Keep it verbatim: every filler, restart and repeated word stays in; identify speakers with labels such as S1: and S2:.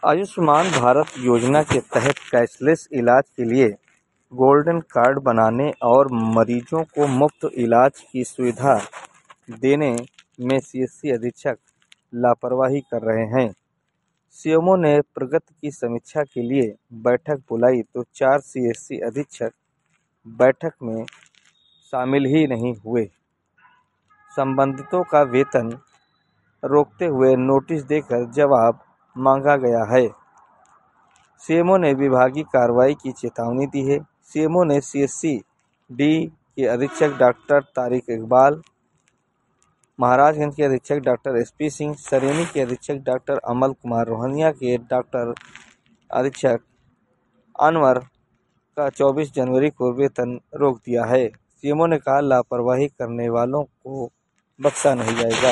S1: आयुष्मान भारत योजना के तहत कैशलेस इलाज के लिए गोल्डन कार्ड बनाने और मरीजों को मुफ्त इलाज की सुविधा देने में सीएससी अधीक्षक लापरवाही कर रहे हैं। सीएमओ ने प्रगति की समीक्षा के लिए बैठक बुलाई तो चार सीएससी अधीक्षक बैठक में शामिल ही नहीं हुए। संबंधितों का वेतन रोकते हुए नोटिस देकर जवाब मांगा गया है। सीएमओ ने विभागीय कार्रवाई की चेतावनी दी है। सीएमओ ने सीएससी डी के अधीक्षक डॉक्टर तारिक इकबाल, महाराजगंज के अधीक्षक डॉक्टर एसपी सिंह, सरेनी के अधीक्षक डॉक्टर अमल कुमार, रोहनिया के डॉक्टर अधीक्षक अनवर का चौबीस जनवरी को वेतन रोक दिया है। सीएमओ ने कहा, लापरवाही करने वालों को बख्शा नहीं जाएगा।